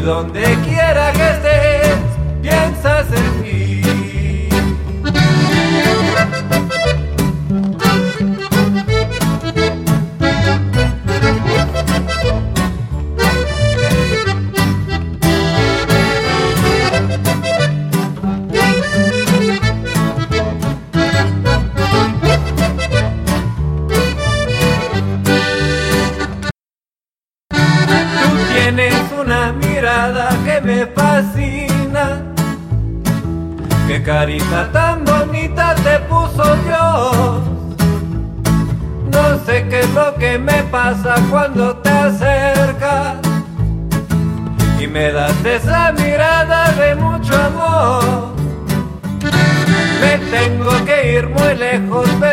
donde quiera que estés, piensas en mí. Tienes una mirada que me fascina. Qué carita tan bonita te puso Dios. No sé qué es lo que me pasa cuando te acercas y me das esa mirada de mucho amor. Me tengo que ir muy lejos,